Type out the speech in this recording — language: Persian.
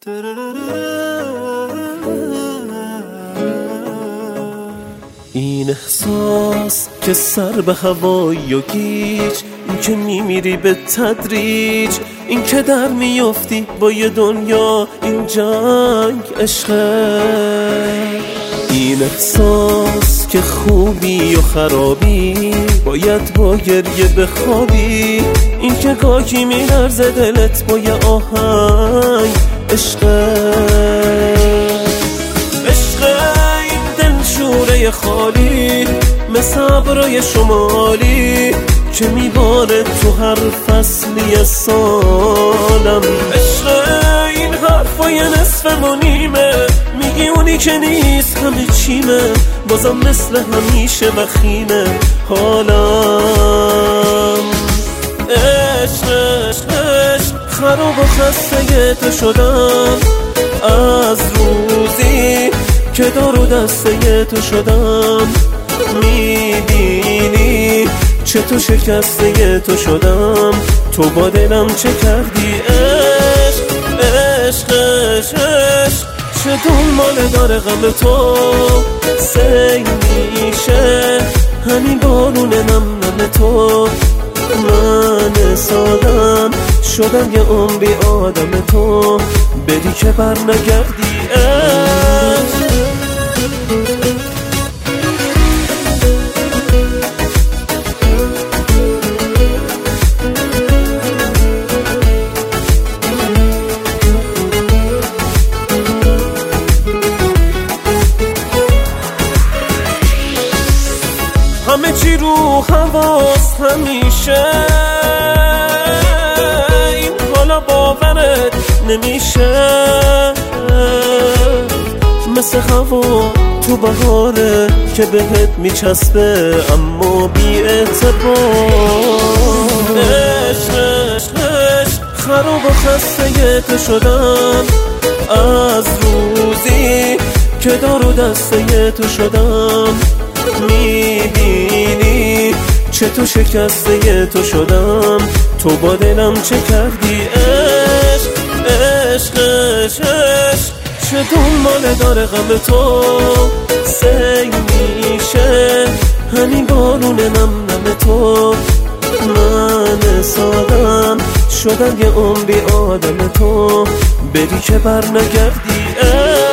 این احساس که سر به هوایی و گیج، این که میمیری به تدریج، این که در میافتی با یه دنیا، این جنگ عشقه. این احساس که خوبی و خرابی، باید با گریه بخوابی، این که گاهی میلرزه دلت با یه آهنگ عشقه. شوره خالی مثل ابرای شمالی که میباره تو هر فصلی سالم. عشق این حرفای نصف و نیمه، میگی اونی که نیست همه چیمه، بازم مثل همیشه وخیمه حالم. عشق خراب و خسته تو شدم از روزی که دور و دسته تو شدم. میبینی چه تو شکسته تو شدم، تو با دلم چه کردی. عشق چه دنباله داره غم تو، سیل میشه همین بارون نم تو. من سادم شدم یه عمری آدم تو، بدی که بر نگردی. همه چی رو حواس همیشه، این حالا باورت نمیشه. مثل هوا تو بهاره که بهت میچسبه اما بی اعتبار. عشق خراب و خسته تو شدم از روزی که دار و دسته تو شدم. میبینی چه تو شکسته تو شدم، تو با دلم چه کردی. عشق چه دنباله داره غم تو، سیل میشه همین بارون نم تو. من سادم شدم یه عمری آدم تو، بری که بر نگردی.